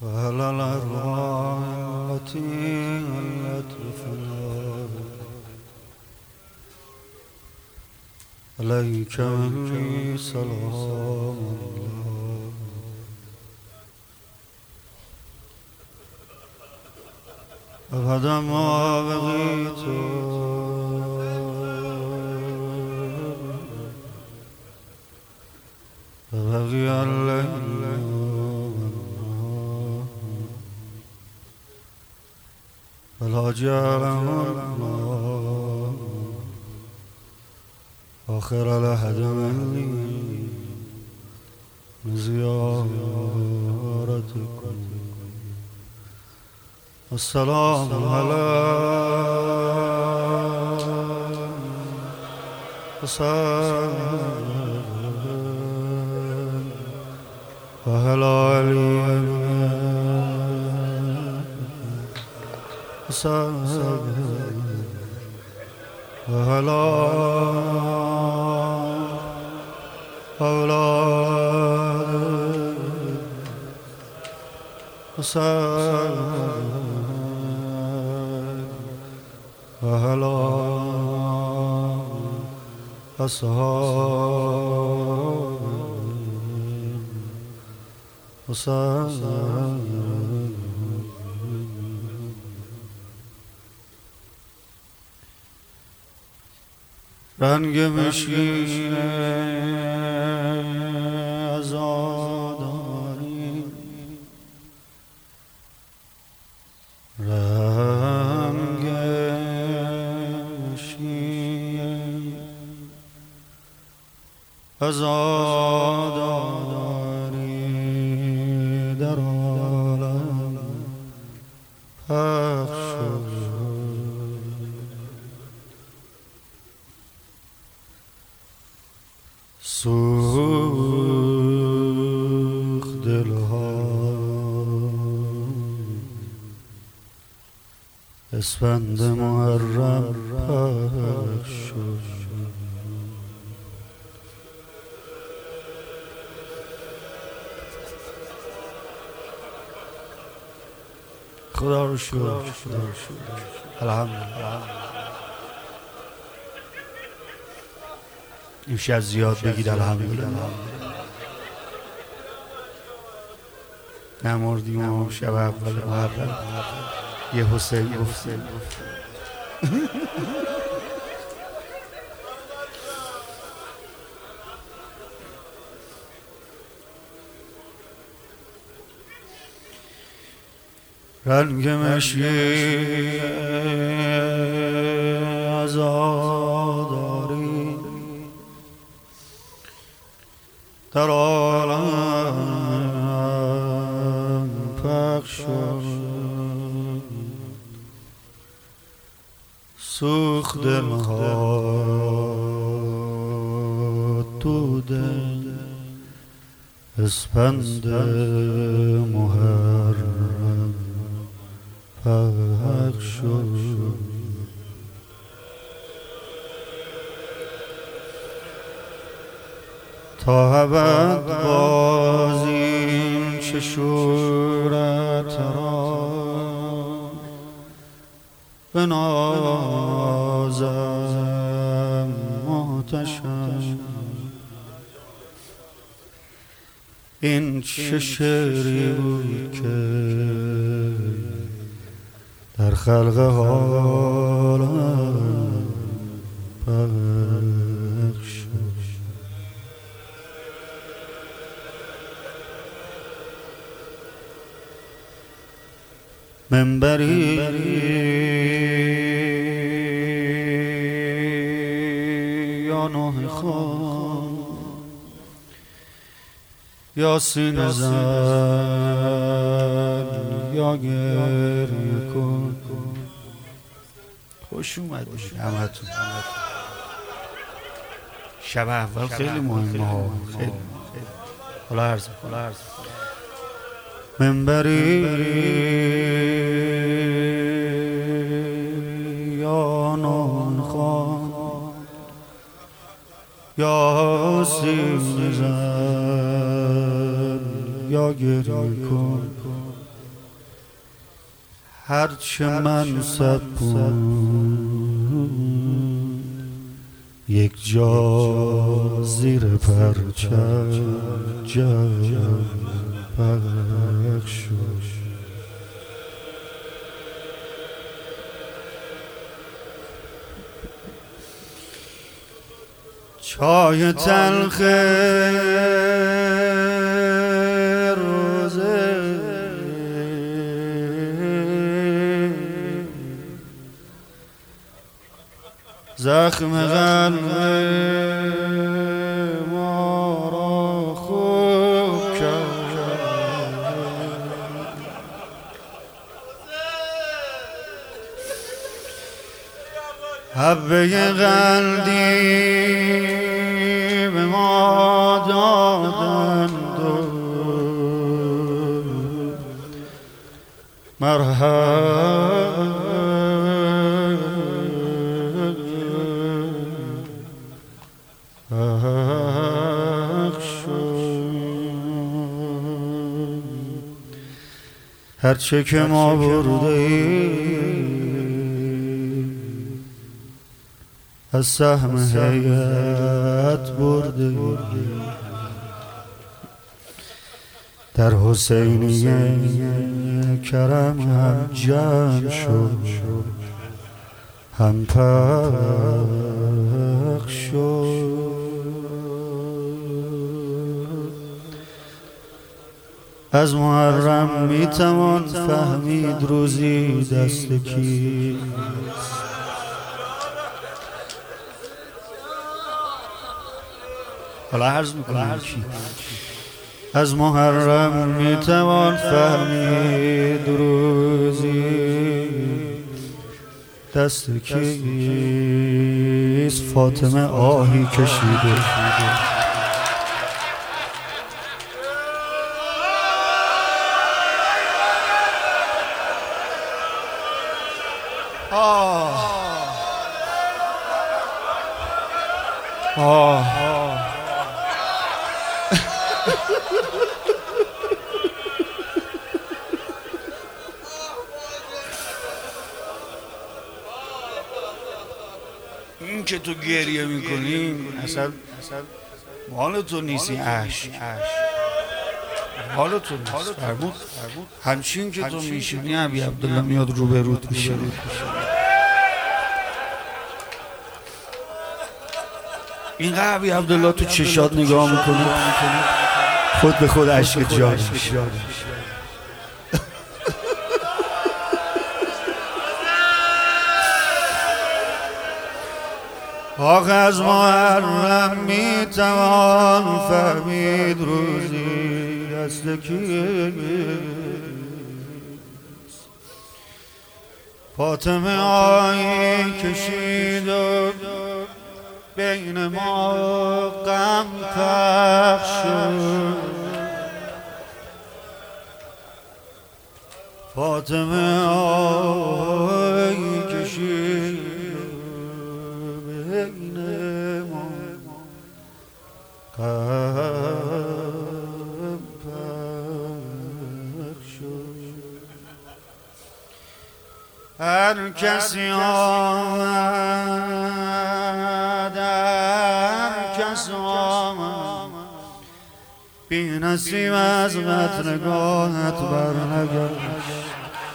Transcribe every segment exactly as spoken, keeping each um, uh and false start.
وهل الأرواح التي هلت بفناء عليك مني سلام الله. أبدا ما بغيت بغي الليل فلا جعله الله آخر لحد مني من زيارتكم. السلام على حسين وأهل علي حسين وأهل أولاد حسين وأهل أصحاب حسين. رنگ مشکین عزاداری، رنگ مشکین عزاداری در عالم پخش شد. سوخت دلها اسفند محرم پخش شد. خدا رو شکر، خدا رو شکر، الحمدلله. امشب زیاد بگید الحمدلله. نمردیم و شب اول محرم یه حسین گفتیم. رنگ مشکی عزاداری در عالم پخش شد. سوخت دلها تو دل اسپند محرم پخش شد. تا ابد بازیم چه شورت را بنازم محتشم. این چه شعری بود که در خلق حالم پخش شد. منبری یا نوح خان یا سینه زن یا گریه کن. خوش اومدید همتون. شب اول خیلی مهمه ها، خیلی حالا عرض حالا عرض منبری یا نوح خان یا سینه زن یا گریه کن. هرچه منصب بود یک جا زیر پرچم جمع پخش شد. چای تلخ روزه زخم قلب ما را خوب کرد. حبه قلبی به ما دادند و مرهم هرچه که ما برده ایم از سهم هیئت برده در حسینیه کرم هم جمع شد هم پخش شد. از محرم میتوان فهمید روزی دست کیست. حالا عرض میکنم از محرم میتوان فهمید روزی دست کیست. فاطمه آهی کشیده آه آه این که تو گریه میکنی اصلا مال تو نیستی. عشق مال تو نیست. فرمود همچین که تو میشینی ابی عبدالله میاد رو به رود میشه. اینقدر ابی عبدالله تو چشات نگاه میکنی خود به خود عشق جاری میشه. آخ از محرم میتوان فهمید روزی دست کیست. فاطمه آهی کشید و بین ما غم پخش شد. فاطمه آهی کشید بین ما غم پخش شد. هر کسی آمد هر کس آمد بی نصیب از قدرگاهت بر نگشت.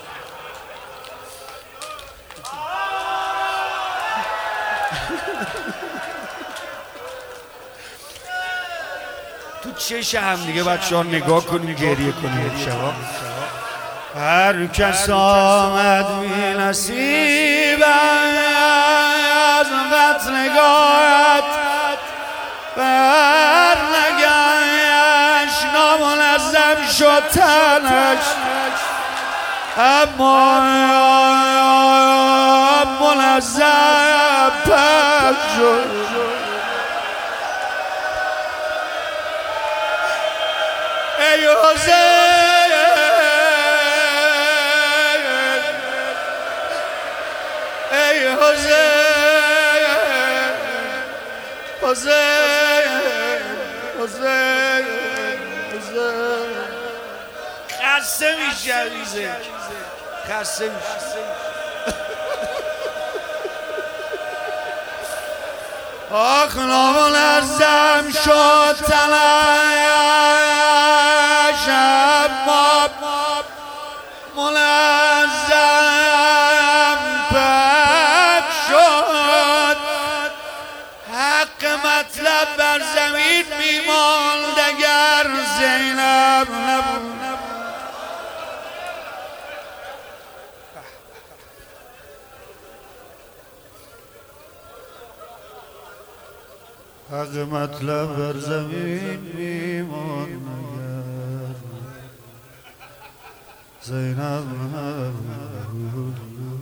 تو چش هم دیگه بچه ها نگاه کنیم گریه کنیم شبا. هر کس آمد بی نصیب از قدرگاهت بر نگشت. نامنظم شد تنش اما منظم پاک شد. ای حسین ای حسین حسین حسین حسین خسته میشه خسته میشه. آخ نامنظم شد تنش اما منظم پک شد. حق مطلب بر زمین میماند اگر زینب نبود. حق مطلب بر زمین میماند اگر زینب نبود.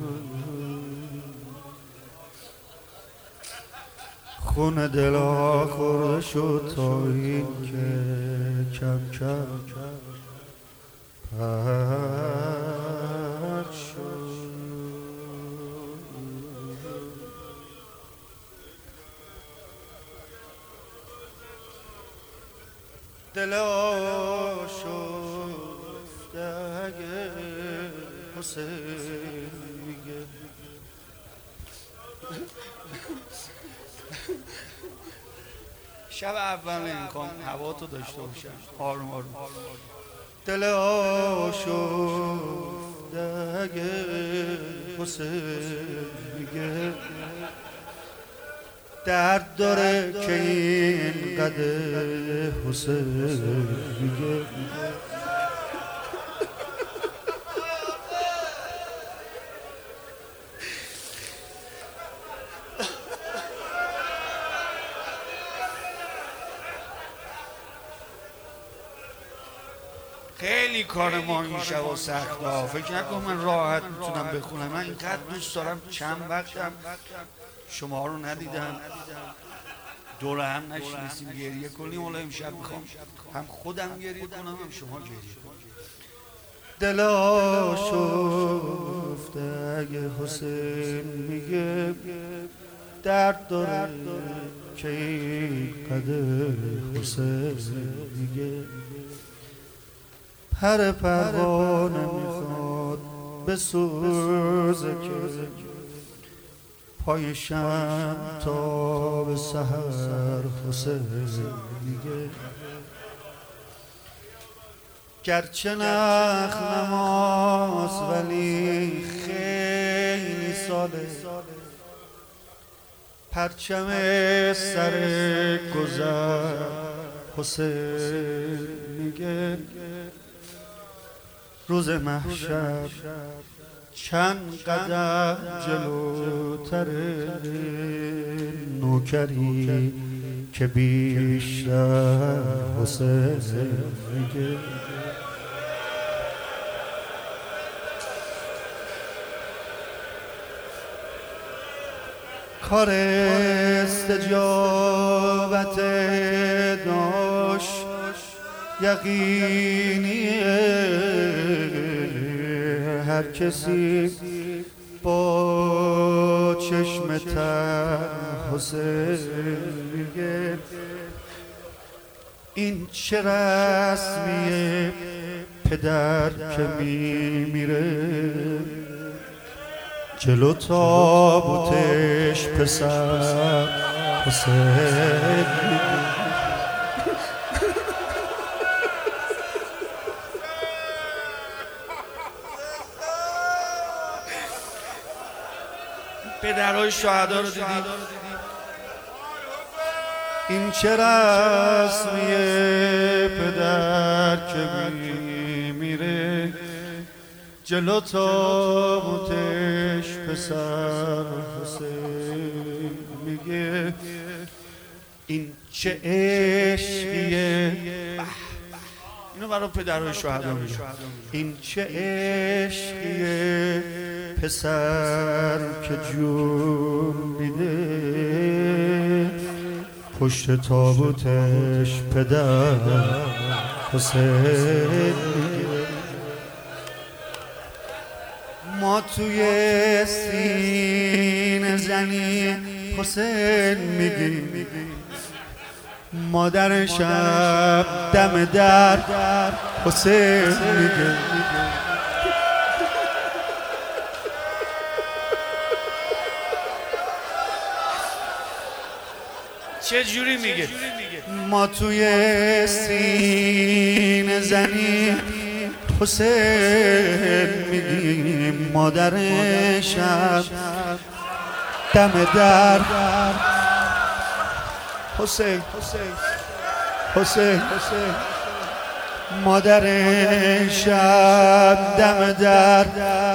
خون دلا خورده شد تا این که کم کم پخ شد. دلا شفته اگه حسین میگه شب اول امکان هوا تو داشته باشم آروم آروم. دل آشفته اگه حسین میگه درد داره که این قدر حسین میگه. خیلی کار ما این شب سخت ها. فکر نکن من راحت میتونم بخونم. من اینقدر دوست دارم چند وقتم شما رو ندیدم دور هم نشینستیم گریه کنیم. حالا امشب میخوام هم خودم گریه کنم هم شما گریه کنم. دلا شفته اگه حسین میگه درد داره که این قدر حسین میگه. پر پروانه میخواد به سوزه که پای شم تا به سحر حسین میگه. گرچه نخ نماز ولی خیلی ساله پرچم سر گذر حسین میگه. روز محشر چند قدم جلوتر نوکری که بیشتر حسین میگه. کار استجابت داشت یقینیه. هر کسی با چشم تر حسین میگه. این چه رسمیه پدر که میمیره جلو تابوتش پسر حسین میگه. پدرهای شهدا رو دیدیم. این چه رسمیه پدر که میمیره جلو تابوتش پسر حسین میگه. این چه عشقیه. اینو برای پدرهای شهدا میگه. این چه عشقیه پسر که جون میده پشت تابوتش پدر حسین میگه. ما توی سینه زنی حسین میگیم. مادر شب دم در حسین میگه. چه جوری میگه؟ ما توی سینه زنی حسین میگیم، مادرشم دم در حسین حسین مادرشم دم در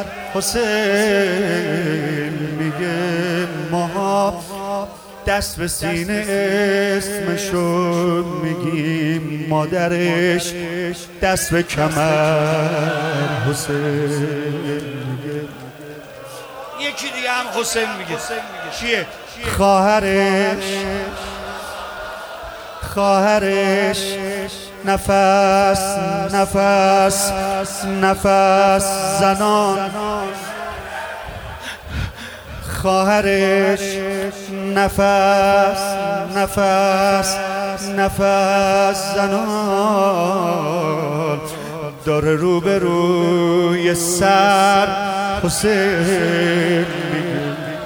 حسین میگه، ما دست به سینه اسمشو میگیم، مادرش دست به کمر حسین میگه. یکی دیگه هم حسین میگه. کیه؟ خواهرش خواهرش نفس نفس نفس زنان، خواهرش نفس نفس نفس زنان، داره رو به روی سر حسین میگه.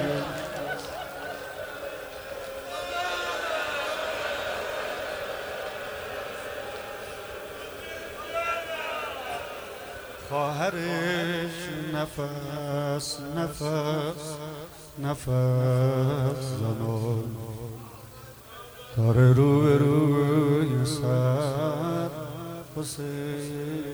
خواهرش نفس نفس نفس زنان، داره رو به روی سر حسین.